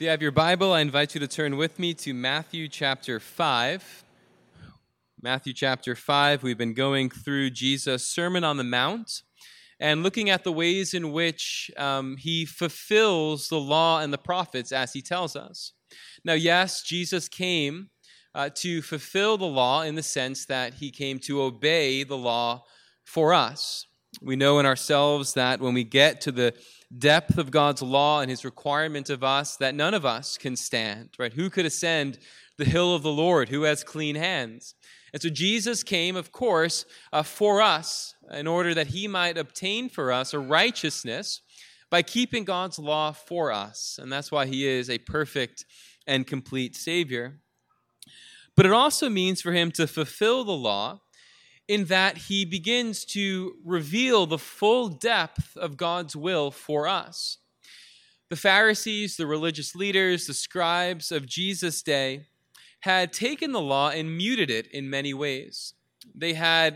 If you have your Bible, I invite you to turn with me to Matthew chapter 5. Matthew chapter 5, we've been going through Jesus' Sermon on the Mount and looking at the ways in which he fulfills the law and the prophets as he tells us. Now, yes, Jesus came to fulfill the law in the sense that he came to obey the law for us. We know in ourselves that when we get to the depth of God's law and his requirement of us, that none of us can stand, right? Who could ascend the hill of the Lord? Who has clean hands? And so Jesus came, of course, for us in order that he might obtain for us a righteousness by keeping God's law for us. And that's why he is a perfect and complete Savior. But it also means for him to fulfill the law in that he begins to reveal the full depth of God's will for us. The Pharisees, the religious leaders, the scribes of Jesus' day had taken the law and muted it in many ways. They had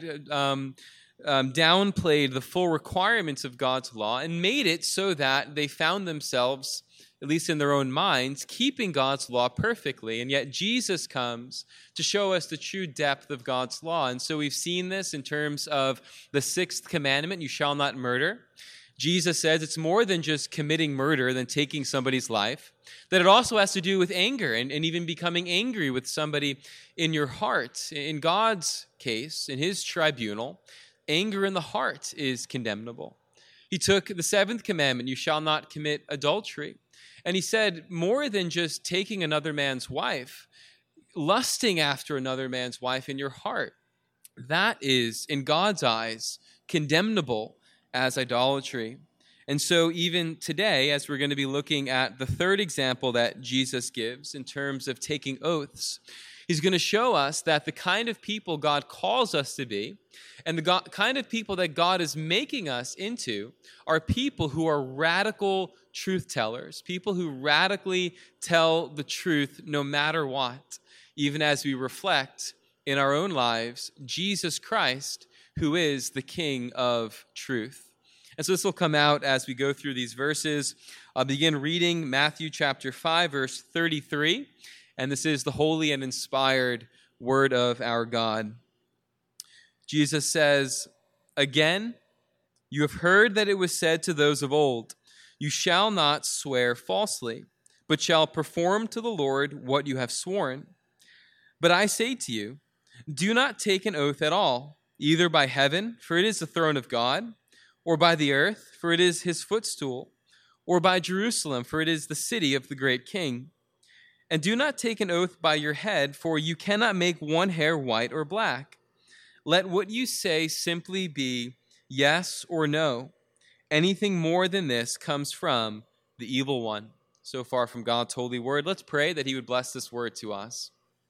downplayed the full requirements of God's law and made it so that they found themselves, at least in their own minds, keeping God's law perfectly. And yet Jesus comes to show us the true depth of God's law. And so we've seen this in terms of the sixth commandment, you shall not murder. Jesus says it's more than just committing murder, than taking somebody's life, that it also has to do with anger and even becoming angry with somebody in your heart. In God's case, in his tribunal, anger in the heart is condemnable. He took the seventh commandment, you shall not commit adultery. And he said, more than just taking another man's wife, lusting after another man's wife in your heart, that is, in God's eyes, condemnable as idolatry. And so even today, as we're going to be looking at the third example that Jesus gives in terms of taking oaths, he's going to show us that the kind of people God calls us to be and the kind of people that God is making us into are people who are radical truth tellers, people who radically tell the truth no matter what, even as we reflect in our own lives Jesus Christ, who is the King of truth. And so this will come out as we go through these verses. I'll begin reading Matthew chapter 5, verse 33. And this is the holy and inspired word of our God. Jesus says, "Again, you have heard that it was said to those of old, you shall not swear falsely, but shall perform to the Lord what you have sworn. But I say to you, do not take an oath at all, either by heaven, for it is the throne of God, or by the earth, for it is his footstool, or by Jerusalem, for it is the city of the great king. And do not take an oath by your head, for you cannot make one hair white or black. Let what you say simply be yes or no. Anything more than this comes from the evil one." So far from God's holy word, let's pray that he would bless this word to us.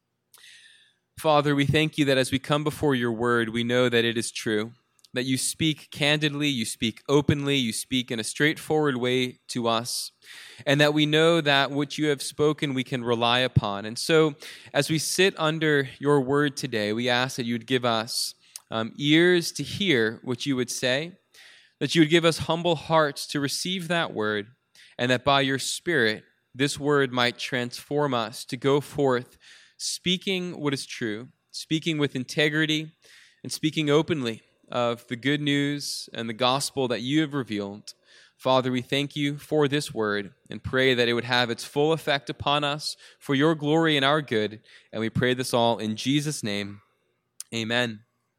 Father, we thank you that as we come before your word, we know that it is true, that you speak candidly, you speak openly, you speak in a straightforward way to us, and that we know that what you have spoken we can rely upon. And so as we sit under your word today, we ask that you would give us ears to hear what you would say, that you would give us humble hearts to receive that word, and that by your Spirit, this word might transform us to go forth speaking what is true, speaking with integrity, and speaking openly of the good news and the gospel that you have revealed. Father, we thank you for this word and pray that it would have its full effect upon us for your glory and our good. And we pray this all in Jesus' name. Amen.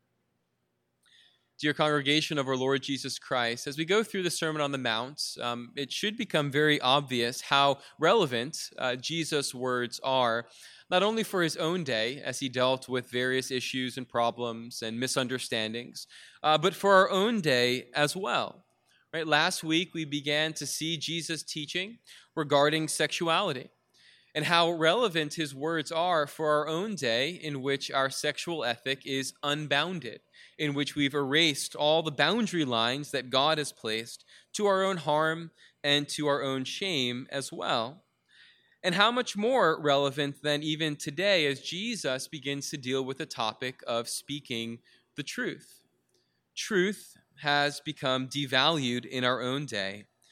Dear congregation of our Lord Jesus Christ, as we go through the Sermon on the Mount, it should become very obvious how relevant Jesus' words are, not only for his own day, as he dealt with various issues and problems and misunderstandings, but for our own day as well. Right? Last week, we began to see Jesus' teaching regarding sexuality and how relevant his words are for our own day in which our sexual ethic is unbounded, in which we've erased all the boundary lines that God has placed to our own harm and to our own shame as well. And how much more relevant than even today as Jesus begins to deal with the topic of speaking the truth. Truth has become devalued in our own day.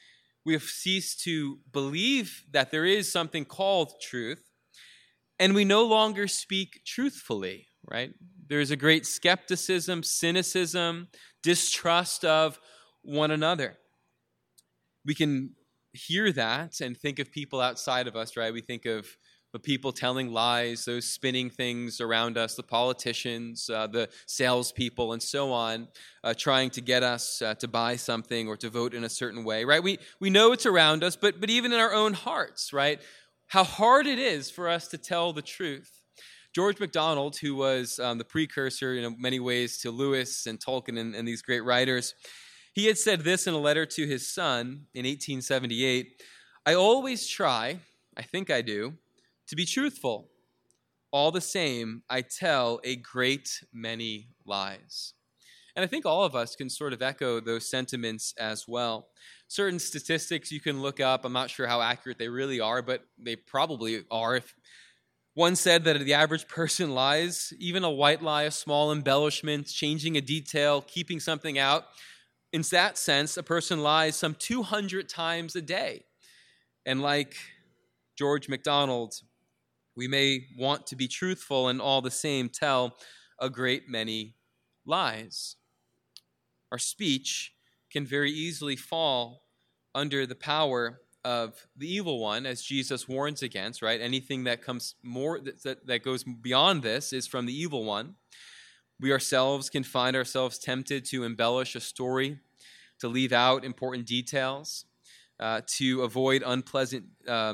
We have ceased to believe that there is something called truth, and we no longer speak truthfully, right? There's a great skepticism, cynicism, distrust of one another. We can hear that and think of people outside of us, right? We think of the people telling lies, those spinning things around us, the politicians, the salespeople, and so on, trying to get us to buy something or to vote in a certain way, right? We know it's around us, but even in our own hearts, right? How hard it is for us to tell the truth. George MacDonald, who was the precursor in many ways to Lewis and Tolkien and these great writers, he had said this in a letter to his son in 1878, "I always try, I think I do, to be truthful. All the same, I tell a great many lies." And I think all of us can sort of echo those sentiments as well. Certain statistics you can look up, I'm not sure how accurate they really are, but they probably are. If one said that the average person lies, even a white lie, a small embellishment, changing a detail, keeping something out, in that sense, a person lies some 200 times a day. And like George MacDonald, we may want to be truthful and all the same tell a great many lies. Our speech can very easily fall under the power of the evil one, as Jesus warns against, right? Anything that comes more that goes beyond this is from the evil one. We ourselves can find ourselves tempted to embellish a story, to leave out important details, to avoid unpleasant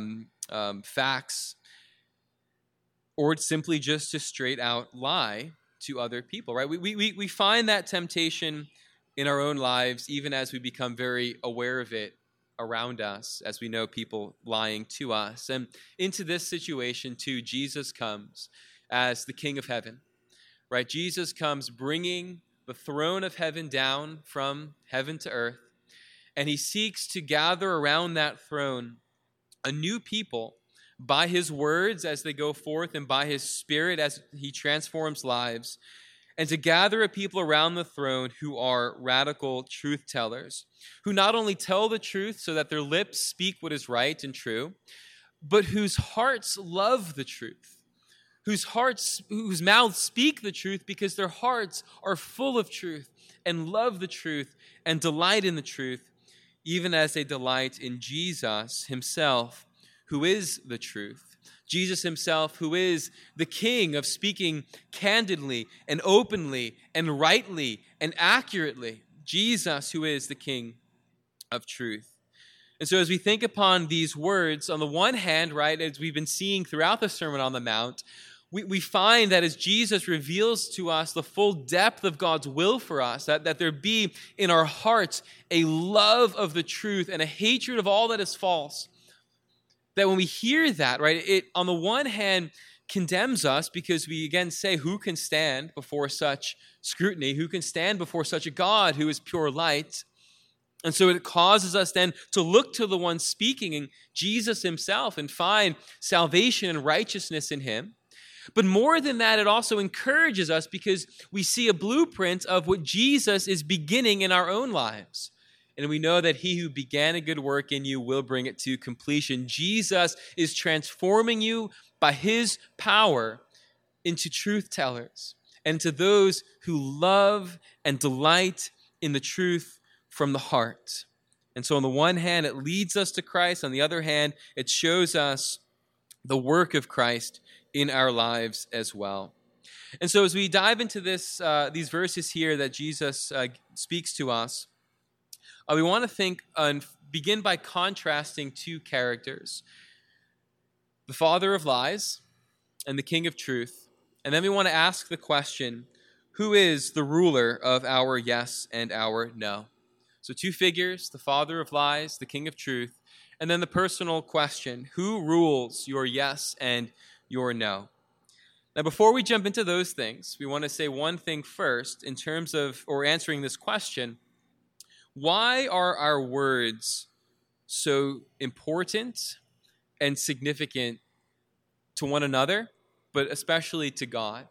facts, or simply just to straight out lie to other people, right? We find that temptation in our own lives, even as we become very aware of it around us, as we know people lying to us. And into this situation, too, Jesus comes as the King of Heaven, right? Jesus comes bringing the throne of heaven down from heaven to earth, and he seeks to gather around that throne a new people by his words as they go forth and by his Spirit as he transforms lives, and to gather a people around the throne who are radical truth tellers, who not only tell the truth so that their lips speak what is right and true, but whose hearts love the truth, whose mouths speak the truth because their hearts are full of truth and love the truth and delight in the truth, even as they delight in Jesus himself, who is the truth. Jesus himself, who is the King of speaking candidly and openly and rightly and accurately. Jesus, who is the King of truth. And so as we think upon these words, on the one hand, right, as we've been seeing throughout the Sermon on the Mount, we find that as Jesus reveals to us the full depth of God's will for us, that there be in our hearts a love of the truth and a hatred of all that is false, that when we hear that, right, it on the one hand condemns us because we again say, who can stand before such scrutiny? Who can stand before such a God who is pure light? And so it causes us then to look to the one speaking, in Jesus himself, and find salvation and righteousness in him. But more than that, it also encourages us because we see a blueprint of what Jesus is beginning in our own lives. And we know that he who began a good work in you will bring it to completion. Jesus is transforming you by his power into truth tellers and to those who love and delight in the truth from the heart. And so on the one hand, it leads us to Christ. On the other hand, it shows us the work of Christ in our lives as well. And so as we dive into these verses here that Jesus speaks to us, we want to think and begin by contrasting two characters, the father of lies and the king of truth. And then we want to ask the question, who is the ruler of our yes and our no? So two figures, the father of lies, the king of truth, and then the personal question, who rules your yes and your no? Now, before we jump into those things, we want to say one thing first in terms of, or answering this question, why are our words so important and significant to one another, but especially to God?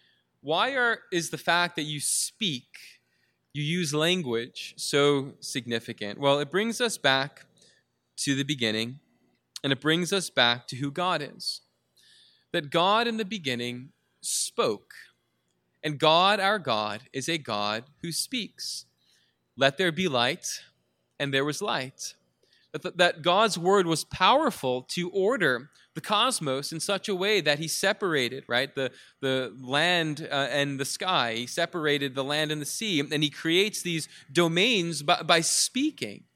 Why is the fact that you speak, you use language, so significant? Well, it brings us back to the beginning, and it brings us back to who God is. That God in the beginning spoke, and God, our God, is a God who speaks. Let there be light, and there was light. That God's word was powerful to order the cosmos in such a way that he separated, right, the land and the sky. He separated the land and the sea, and he creates these domains by speaking.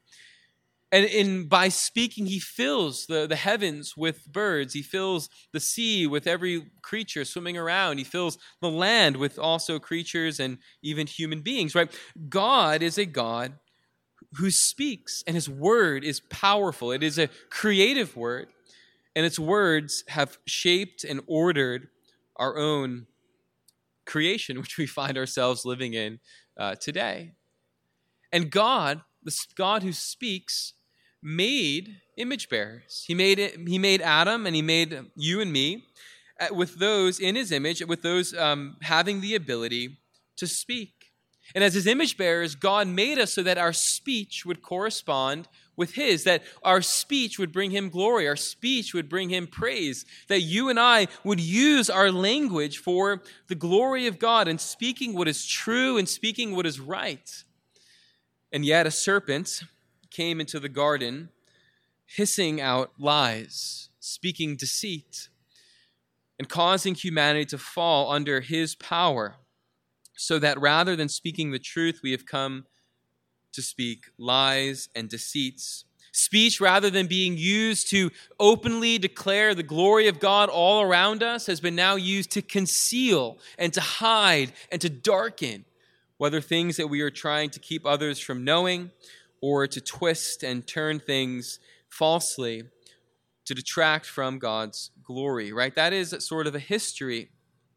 And by speaking, he fills the heavens with birds. He fills the sea with every creature swimming around. He fills the land with also creatures and even human beings, right? God is a God who speaks, and his word is powerful. It is a creative word, and its words have shaped and ordered our own creation, which we find ourselves living in today. And God, the God who speaks, made image bearers. He made Adam, and he made you and me with those in his image, with those having the ability to speak. And as his image bearers, God made us so that our speech would correspond with his, that our speech would bring him glory, our speech would bring him praise, that you and I would use our language for the glory of God and speaking what is true and speaking what is right. And yet a serpent came into the garden, hissing out lies, speaking deceit, and causing humanity to fall under his power, so that rather than speaking the truth, we have come to speak lies and deceits. Speech, rather than being used to openly declare the glory of God all around us, has been now used to conceal and to hide and to darken, whether things that we are trying to keep others from knowing, or to twist and turn things falsely to detract from God's glory, right? That is sort of a history.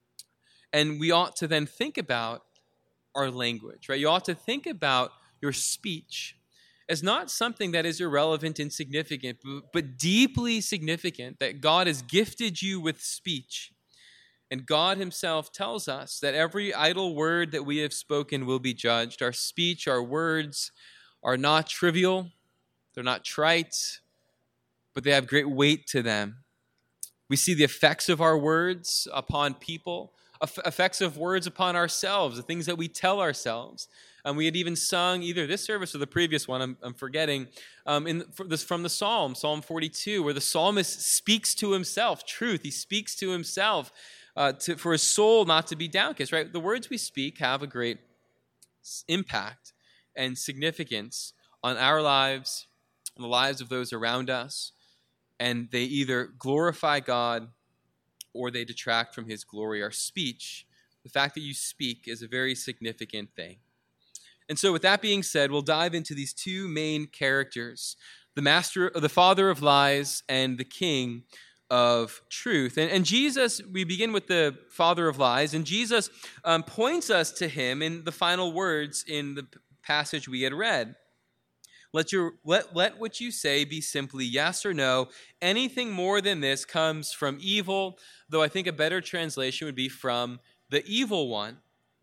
And we ought to then think about our language, right? You ought to think about your speech as not something that is irrelevant, insignificant, but deeply significant, that God has gifted you with speech. And God himself tells us that every idle word that we have spoken will be judged. Our speech, our words are not trivial, they're not trite, but they have great weight to them. We see the effects of our words upon people, effects of words upon ourselves, the things that we tell ourselves. And we had even sung either this service or the previous one, I'm forgetting, from the Psalm 42, where the psalmist speaks to himself truth. He speaks to himself for his soul not to be downcast, right? The words we speak have a great impact and significance on our lives, on the lives of those around us, and they either glorify God or they detract from his glory. Our speech, the fact that you speak, is a very significant thing. And so with that being said, we'll dive into these two main characters, the father of lies and the king of truth. And Jesus, we begin with the father of lies, and Jesus points us to him in the final words in the passage we had read. Let what you say be simply yes or no. Anything more than this comes from evil, though I think a better translation would be from the evil one.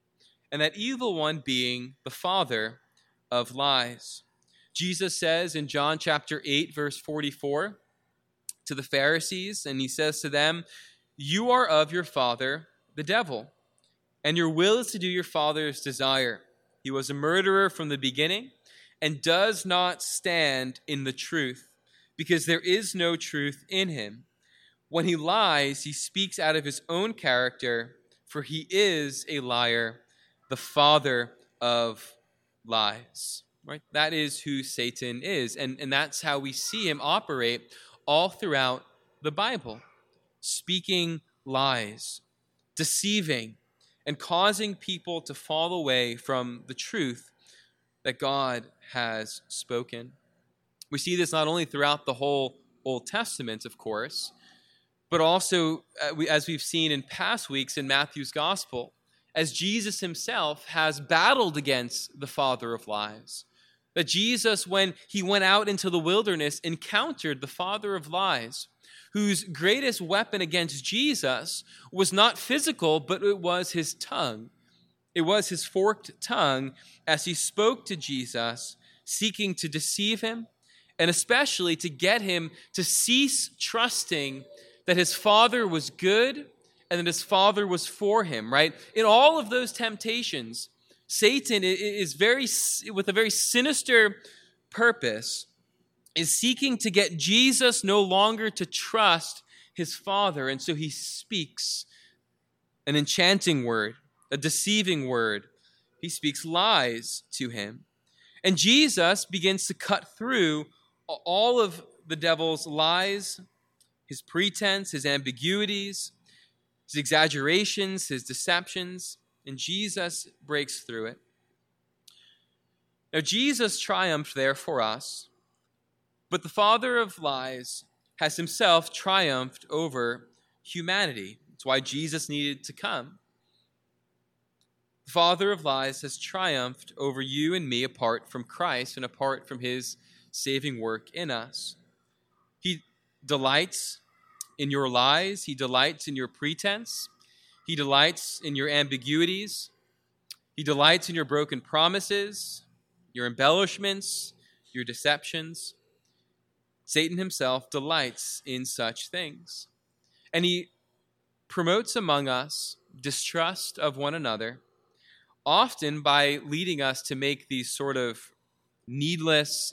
And that evil one being the father of lies. Jesus says in John chapter 8, verse 44, to the Pharisees, and he says to them, "You are of your father, the devil, and your will is to do your father's desire. He was a murderer from the beginning, and does not stand in the truth, because there is no truth in him. When he lies, he speaks out of his own character, for he is a liar, the father of lies." Right? That is who Satan is, and that's how we see him operate all throughout the Bible, speaking lies, deceiving, and causing people to fall away from the truth that God has spoken. We see this not only throughout the whole Old Testament, of course, but also, as we've seen in past weeks in Matthew's Gospel, as Jesus himself has battled against the father of lies. That Jesus, when he went out into the wilderness, encountered the father of lies, whose greatest weapon against Jesus was not physical, but it was his tongue. It was his forked tongue as he spoke to Jesus, seeking to deceive him and especially to get him to cease trusting that his father was good and that his father was for him, right? In all of those temptations, Satan is with a very sinister purpose, is seeking to get Jesus no longer to trust his father. And so he speaks an enchanting word, a deceiving word. He speaks lies to him. And Jesus begins to cut through all of the devil's lies, his pretense, his ambiguities, his exaggerations, his deceptions, and Jesus breaks through it. Now, Jesus triumphed there for us, but the father of lies has himself triumphed over humanity. That's why Jesus needed to come. The father of lies has triumphed over you and me apart from Christ and apart from his saving work in us. He delights in your lies. He delights in your pretense. He delights in your ambiguities. He delights in your broken promises, your embellishments, your deceptions. Satan himself delights in such things. And he promotes among us distrust of one another, often by leading us to make these sort of needless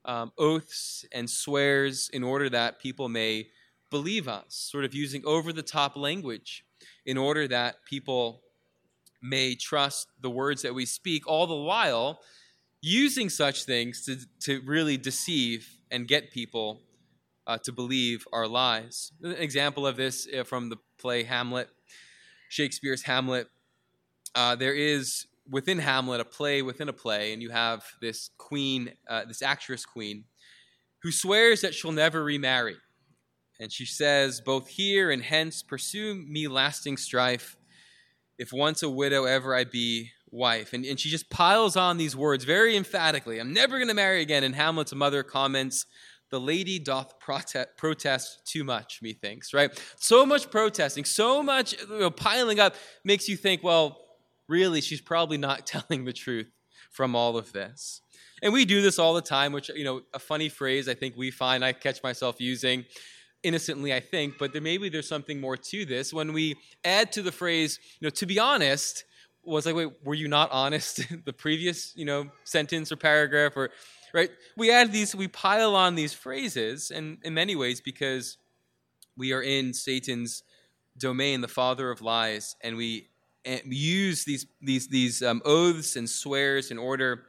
oaths and swears in order that people may believe us, sort of using over-the-top language in order that people may trust the words that we speak, all the while using such things to really deceive and get people to believe our lies. An example of this from the play Hamlet, Shakespeare's Hamlet. There is within Hamlet a play within a play, and you have this queen, this actress queen, who swears that she'll never remarry. And she says, "Both here and hence pursue me lasting strife, if once a widow ever I be wife." And she just piles on these words very emphatically. "I'm never going to marry again." And Hamlet's mother comments, "The lady doth protest too much, methinks," right? So much protesting, so much piling up makes you think, well, really, she's probably not telling the truth from all of this. And we do this all the time, which, a funny phrase I think we find, I catch myself using innocently, I think, but maybe there's something more to this. When we add to the phrase, to be honest, was like, wait, were you not honest the previous, sentence or paragraph, or right? We pile on these phrases, and in many ways because we are in Satan's domain, the father of lies, and we use these oaths and swears in order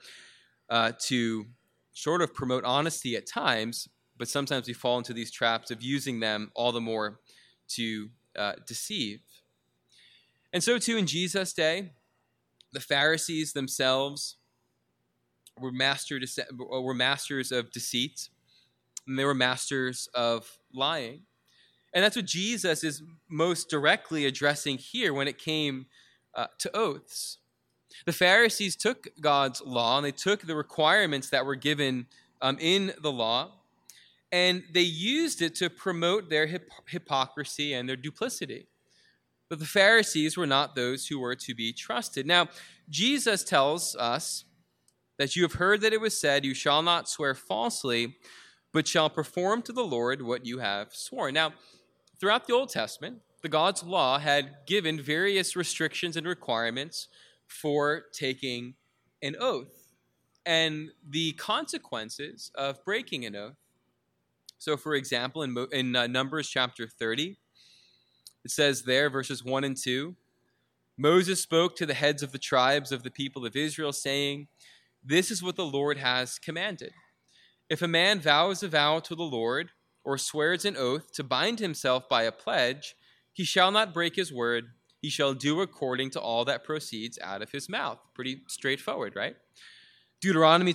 to sort of promote honesty at times, but sometimes we fall into these traps of using them all the more to deceive. And so too in Jesus' day, the Pharisees themselves were masters of deceit, and they were masters of lying. And that's what Jesus is most directly addressing here when it came to oaths. The Pharisees took God's law, and they took the requirements that were given in the law, and they used it to promote their hypocrisy and their duplicity. But the Pharisees were not those who were to be trusted. Now, Jesus tells us that you have heard that it was said, "You shall not swear falsely, but shall perform to the Lord what you have sworn." Now, throughout the Old Testament, the God's law had given various restrictions and requirements for taking an oath and the consequences of breaking an oath. So, for example, in Numbers chapter 30, it says there, verses 1 and 2, "Moses spoke to the heads of the tribes of the people of Israel, saying, 'This is what the Lord has commanded. If a man vows a vow to the Lord, or swears an oath to bind himself by a pledge, he shall not break his word. He shall do according to all that proceeds out of his mouth.'" Pretty straightforward, right? Deuteronomy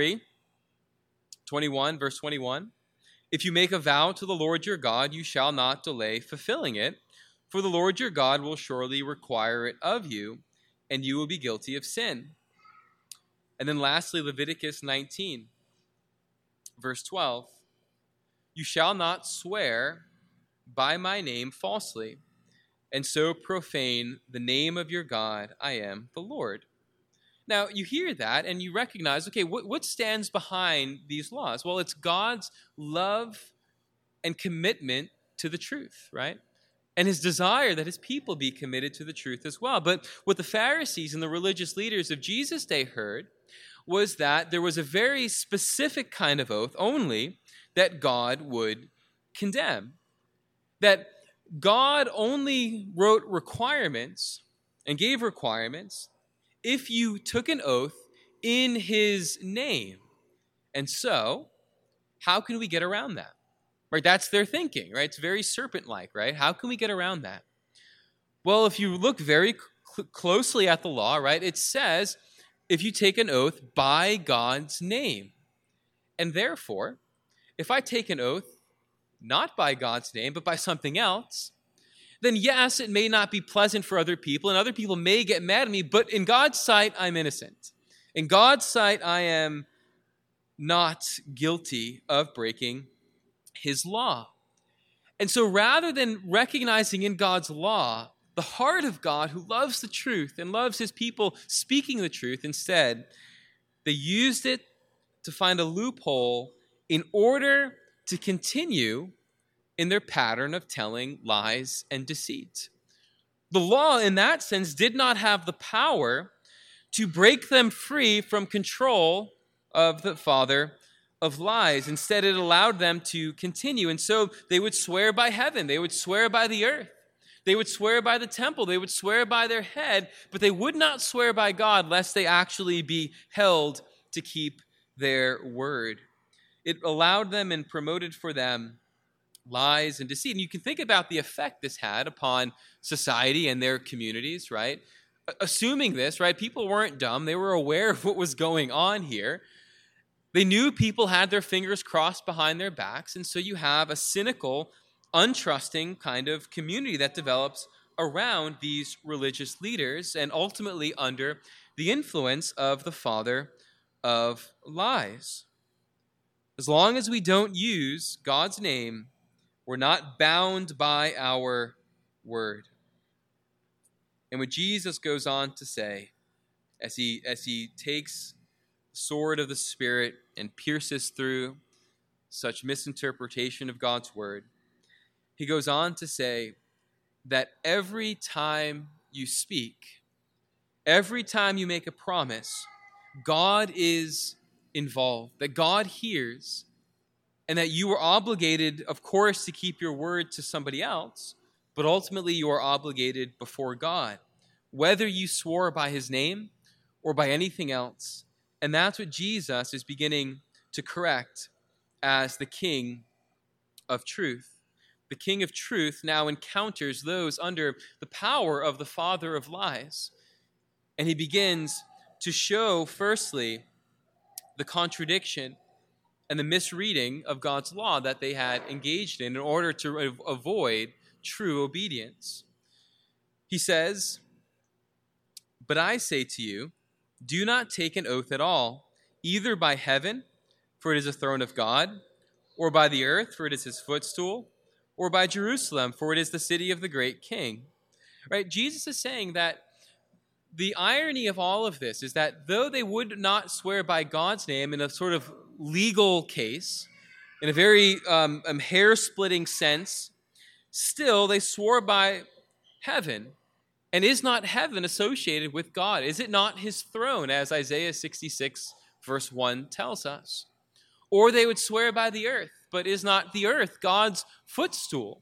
21, verse 21. "If you make a vow to the Lord your God, you shall not delay fulfilling it, for the Lord your God will surely require it of you, and you will be guilty of sin." And then lastly, Leviticus 19, verse 12. "You shall not swear by my name falsely, and so profane the name of your God. I am the Lord." Now, you hear that and you recognize, okay, what stands behind these laws? Well, it's God's love and commitment to the truth, right? And his desire that his people be committed to the truth as well. But what the Pharisees and the religious leaders of Jesus' day heard was that there was a very specific kind of oath only that God would condemn. That God only wrote requirements and gave requirements if you took an oath in his name. And so, how can we get around that? Right? That's their thinking, right? It's very serpent-like, right? How can we get around that? Well, if you look very closely at the law, right, it says if you take an oath by God's name. And therefore, if I take an oath not by God's name, but by something else, then yes, it may not be pleasant for other people, and other people may get mad at me, but in God's sight, I'm innocent. In God's sight, I am not guilty of breaking his law. And so rather than recognizing in God's law the heart of God who loves the truth and loves his people speaking the truth, instead, they used it to find a loophole in order to continue in their pattern of telling lies and deceit. The law, in that sense, did not have the power to break them free from control of the father of lies. Instead, it allowed them to continue. And so they would swear by heaven. They would swear by the earth. They would swear by the temple. They would swear by their head. But they would not swear by God lest they actually be held to keep their word. It allowed them and promoted for them lies and deceit. And you can think about the effect this had upon society and their communities, right? Assuming this, right? People weren't dumb. They were aware of what was going on here. They knew people had their fingers crossed behind their backs. And so you have a cynical, untrusting kind of community that develops around these religious leaders and ultimately under the influence of the father of lies. As long as we don't use God's name, we're not bound by our word. And what Jesus goes on to say, as he takes the sword of the Spirit and pierces through such misinterpretation of God's word, he goes on to say that every time you speak, every time you make a promise, God is involved, that God hears, and that you are obligated, of course, to keep your word to somebody else, but ultimately you are obligated before God, whether you swore by his name or by anything else. And that's what Jesus is beginning to correct as the King of truth. The King of truth now encounters those under the power of the father of lies. And he begins to show, firstly, the contradiction and the misreading of God's law that they had engaged in order to avoid true obedience. He says, "But I say to you, do not take an oath at all, either by heaven, for it is a throne of God, or by the earth, for it is his footstool, or by Jerusalem, for it is the city of the great king." Right? Jesus is saying that the irony of all of this is that though they would not swear by God's name in a sort of legal case, in a very hair-splitting sense, still they swore by heaven. And is not heaven associated with God? Is it not his throne, as Isaiah 66 verse 1 tells us? Or they would swear by the earth, but is not the earth God's footstool?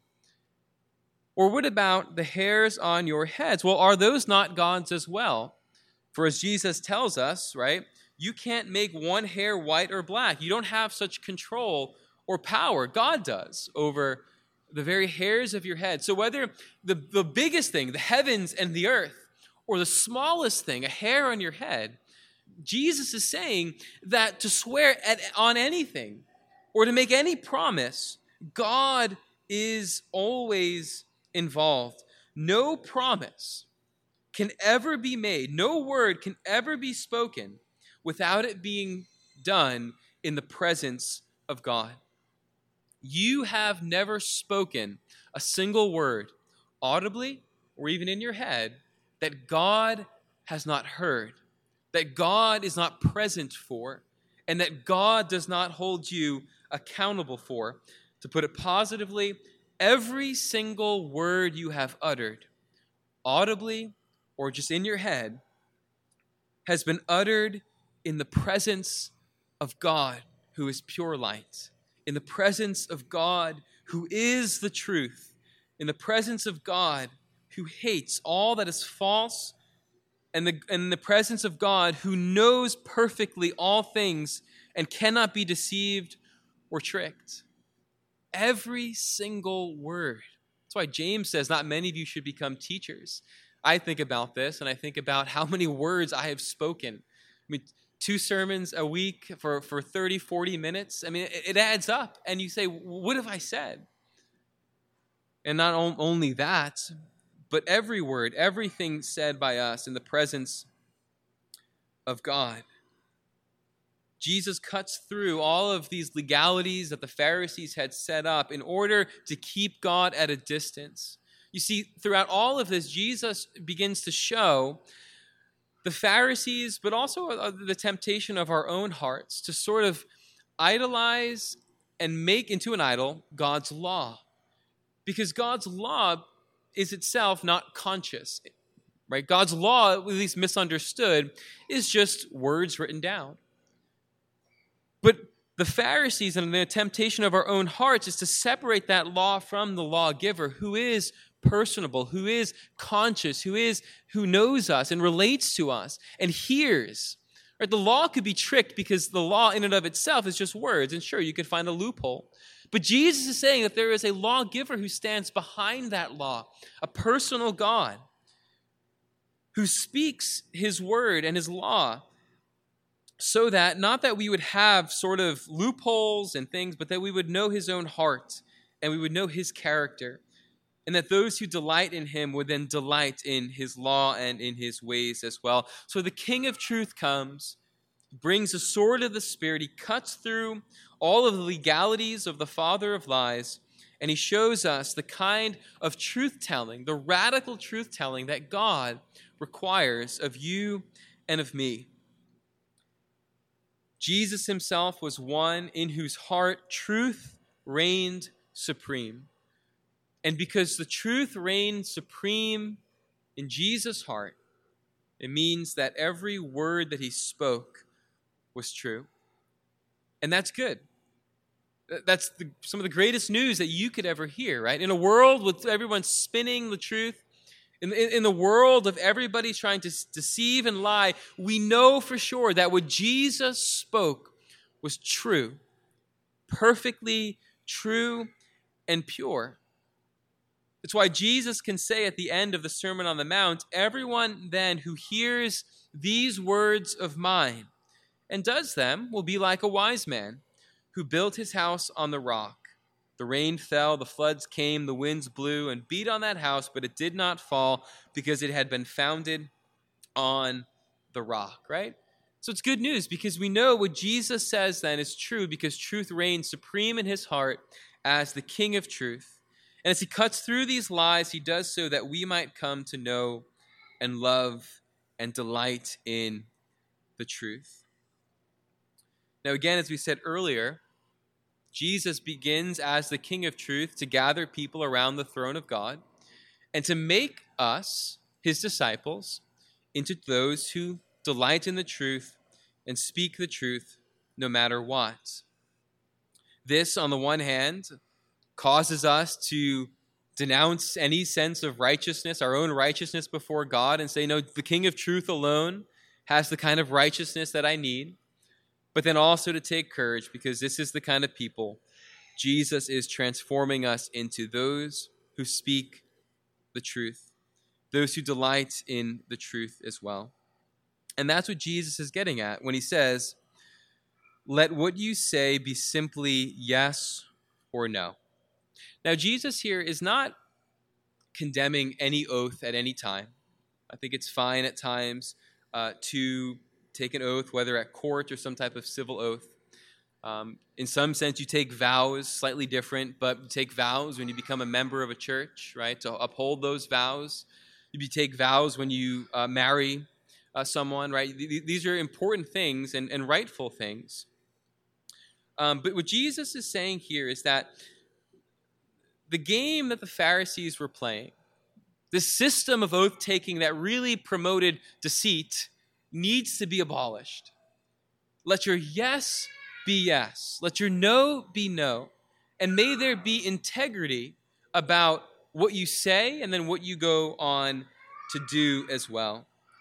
Or what about the hairs on your heads? Well, are those not God's as well? For as Jesus tells us, right, you can't make one hair white or black. You don't have such control or power. God does over the very hairs of your head. So whether the biggest thing, the heavens and the earth, or the smallest thing, a hair on your head, Jesus is saying that to swear on anything or to make any promise, God is always involved. No promise can ever be made, no word can ever be spoken without it being done in the presence of God. You have never spoken a single word, audibly or even in your head, that God has not heard that God is not present for, and that God does not hold you accountable for. To put it positively, every single word you have uttered, audibly or just in your head, has been uttered in the presence of God, who is pure light, in the presence of God, who is the truth, in the presence of God, who hates all that is false, and in the presence of God, who knows perfectly all things and cannot be deceived or tricked. Every single word. That's why James says not many of you should become teachers. I think about this, and I think about how many words I have spoken. I mean, 2 sermons a week for 30, 40 minutes. I mean, it adds up. And you say, what have I said? And not only that, but every word, everything said by us in the presence of God. Jesus cuts through all of these legalities that the Pharisees had set up in order to keep God at a distance. You see, throughout all of this, Jesus begins to show the Pharisees, but also the temptation of our own hearts to sort of idolize and make into an idol God's law. Because God's law is itself not conscious, right? God's law, at least misunderstood, is just words written down. But the Pharisees and the temptation of our own hearts is to separate that law from the lawgiver, who is personable, who is conscious, who knows us and relates to us and hears. Right? The law could be tricked because the law in and of itself is just words, and sure, you could find a loophole. But Jesus is saying that there is a lawgiver who stands behind that law, a personal God who speaks his word and his law, so that not that we would have sort of loopholes and things, but that we would know his own heart and we would know his character, and that those who delight in him would then delight in his law and in his ways as well. So the King of Truth comes, brings the sword of the Spirit, he cuts through all of the legalities of the father of lies, and he shows us the kind of truth-telling, the radical truth-telling that God requires of you and of me. Jesus himself was one in whose heart truth reigned supreme. And because the truth reigned supreme in Jesus' heart, it means that every word that he spoke was true. And that's good. That's some of the greatest news that you could ever hear, right? In a world with everyone spinning the truth, in the world of everybody trying to deceive and lie, we know for sure that what Jesus spoke was true, perfectly true and pure. It's why Jesus can say at the end of the Sermon on the Mount, everyone then who hears these words of mine and does them will be like a wise man who built his house on the rock. The rain fell, the floods came, the winds blew and beat on that house, but it did not fall because it had been founded on the rock, right? So it's good news because we know what Jesus says then is true because truth reigns supreme in his heart as the King of Truth. And as he cuts through these lies, he does so that we might come to know and love and delight in the truth. Now again, as we said earlier, Jesus begins as the King of Truth to gather people around the throne of God and to make us, his disciples, into those who delight in the truth and speak the truth no matter what. This, on the one hand, causes us to denounce any sense of righteousness, our own righteousness before God, and say, no, the King of Truth alone has the kind of righteousness that I need. But then also to take courage because this is the kind of people Jesus is transforming us into, those who speak the truth, those who delight in the truth as well. And that's what Jesus is getting at when he says, let what you say be simply yes or no. Now, Jesus here is not condemning any oath at any time. I think it's fine at times to take an oath, whether at court or some type of civil oath. In some sense, you take vows, slightly different, but you take vows when you become a member of a church, right, to uphold those vows. You take vows when you marry someone, right? These are important things and rightful things. But what Jesus is saying here is that the game that the Pharisees were playing, this system of oath-taking that really promoted deceit, needs to be abolished. Let your yes be yes. Let your no be no. And may there be integrity about what you say and then what you go on to do as well.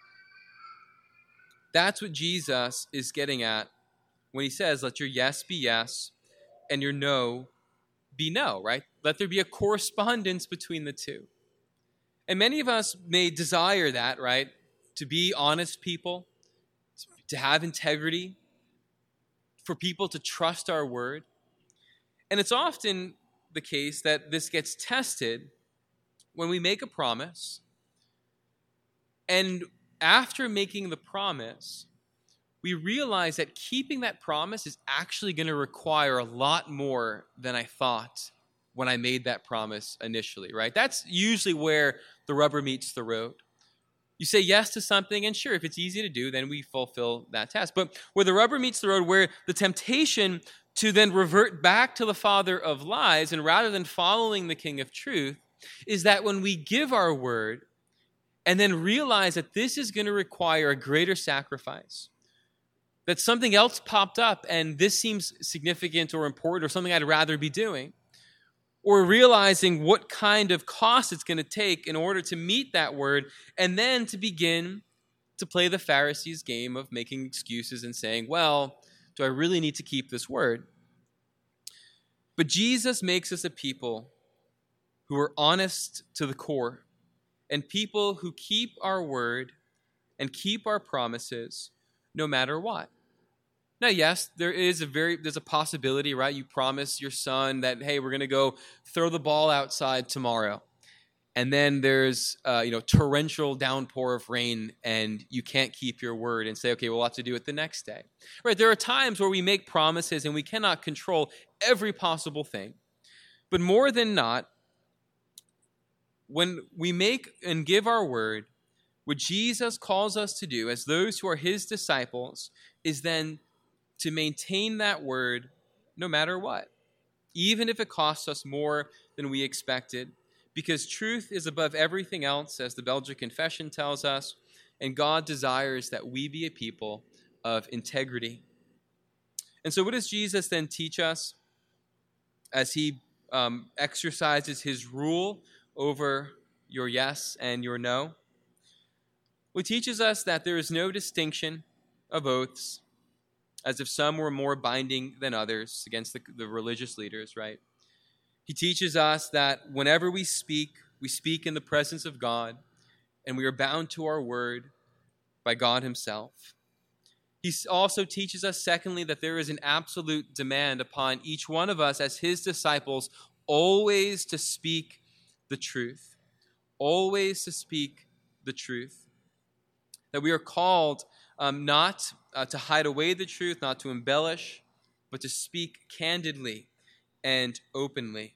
That's what Jesus is getting at when he says, let your yes be yes and your no be no, right? Let there be a correspondence between the two. And many of us may desire that, right? To be honest people, to have integrity, for people to trust our word. And it's often the case that this gets tested when we make a promise, and after making the promise, we realize that keeping that promise is actually going to require a lot more than I thought when I made that promise initially, right? That's usually where the rubber meets the road. You say yes to something, and sure, if it's easy to do, then we fulfill that task. But where the rubber meets the road, where the temptation to then revert back to the father of lies, and rather than following the king of truth, is that when we give our word and then realize that this is going to require a greater sacrifice, that something else popped up and this seems significant or important or something I'd rather be doing, or realizing what kind of cost it's going to take in order to meet that word, and then to begin to play the Pharisees' game of making excuses and saying, well, do I really need to keep this word? But Jesus makes us a people who are honest to the core, and people who keep our word and keep our promises no matter what. Now, yes, there's a possibility, right? You promise your son that, hey, we're going to go throw the ball outside tomorrow. And then there's torrential downpour of rain, and you can't keep your word and say, okay, we'll have to do it the next day. Right? There are times where we make promises and we cannot control every possible thing. But more than not, when we make and give our word, what Jesus calls us to do as those who are his disciples is then to maintain that word no matter what, even if it costs us more than we expected, because truth is above everything else, as the Belgic Confession tells us, and God desires that we be a people of integrity. And so what does Jesus then teach us as he exercises his rule over your yes and your no? Well, he teaches us that there is no distinction of oaths, as if some were more binding than others against the religious leaders, right? He teaches us that whenever we speak in the presence of God, and we are bound to our word by God himself. He also teaches us, secondly, that there is an absolute demand upon each one of us as his disciples always to speak the truth. Always to speak the truth. That we are called not to hide away the truth, not to embellish, but to speak candidly and openly.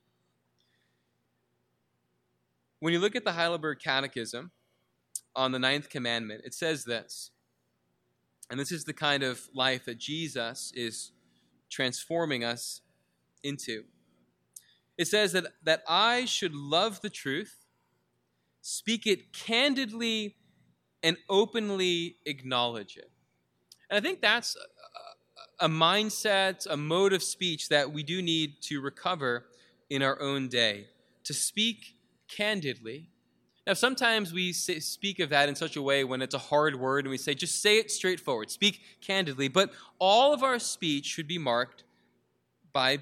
When you look at the Heidelberg Catechism on the 9th commandment, it says this, and this is the kind of life that Jesus is transforming us into. It says that I should love the truth, speak it candidly, and openly acknowledge it. And I think that's a mindset, a mode of speech that we do need to recover in our own day, to speak candidly. Now, sometimes we speak of that in such a way when it's a hard word, and we say, just say it straightforward, speak candidly. But all of our speech should be marked by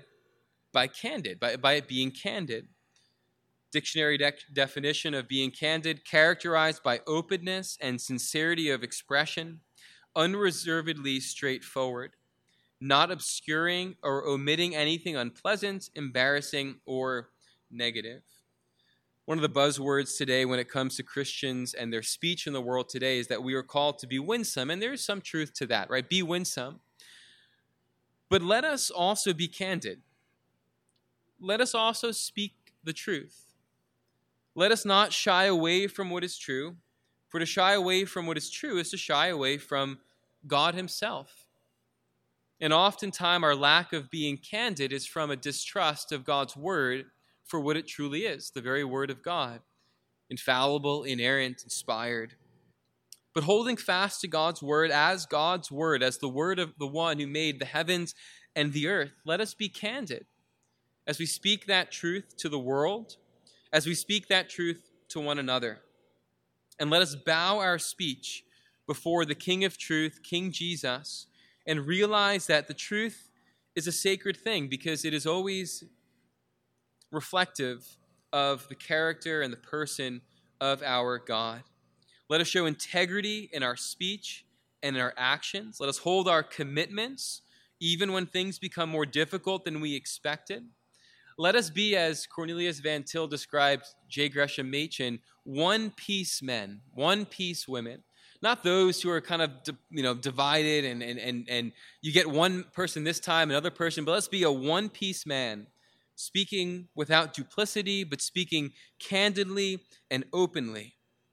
it being candid. Dictionary definition of being candid: characterized by openness and sincerity of expression, unreservedly straightforward, not obscuring or omitting anything unpleasant, embarrassing, or negative. One of the buzzwords today when it comes to Christians and their speech in the world today is that we are called to be winsome, and there is some truth to that, right? Be winsome. But let us also be candid. Let us also speak the truth. Let us not shy away from what is true, For to shy away from what is true is to shy away from God himself. And oftentimes our lack of being candid is from a distrust of God's word for what it truly is, the very word of God, infallible, inerrant, inspired. But holding fast to God's word, as the word of the one who made the heavens and the earth, let us be candid as we speak that truth to the world, as we speak that truth to one another. And let us bow our speech before the King of truth, King Jesus, and realize that the truth is a sacred thing because it is always reflective of the character and the person of our God. Let us show integrity in our speech and in our actions. Let us hold our commitments even when things become more difficult than we expected. Let us be, as Cornelius Van Til described J. Gresham Machen, one-piece men, one-piece women. Not those who are kind of divided and you get one person this time, another person, but let's be a one-piece man, speaking without duplicity, but speaking candidly and openly.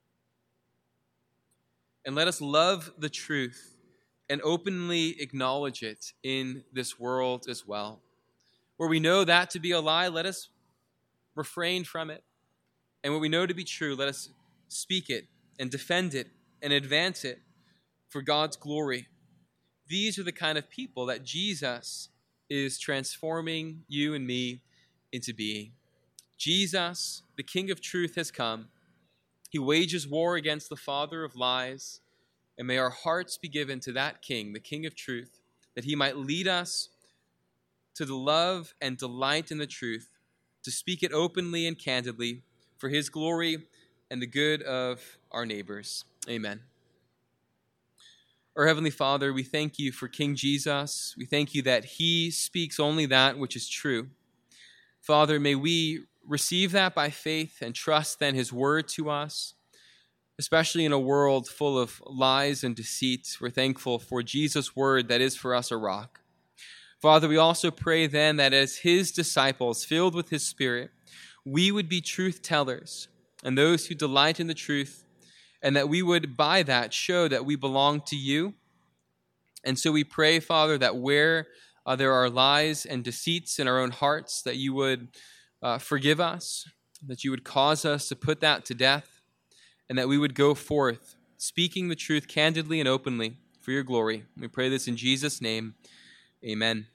And let us love the truth and openly acknowledge it in this world as well. Where we know that to be a lie, let us refrain from it. And what we know to be true, let us speak it and defend it and advance it for God's glory. These are the kind of people that Jesus is transforming you and me into being. Jesus, the King of truth, has come. He wages war against the father of lies. And may our hearts be given to that King, the King of truth, that he might lead us to the love and delight in the truth, to speak it openly and candidly for his glory and the good of our neighbors. Amen. Our Heavenly Father, we thank you for King Jesus. We thank you that he speaks only that which is true. Father, may we receive that by faith and trust then his word to us, especially in a world full of lies and deceit. We're thankful for Jesus' word that is for us a rock. Father, we also pray then that as his disciples, filled with his Spirit, we would be truth tellers and those who delight in the truth, and that we would by that show that we belong to you. And so we pray, Father, that where there are lies and deceits in our own hearts, that you would forgive us, that you would cause us to put that to death, and that we would go forth speaking the truth candidly and openly for your glory. We pray this in Jesus' name. Amen.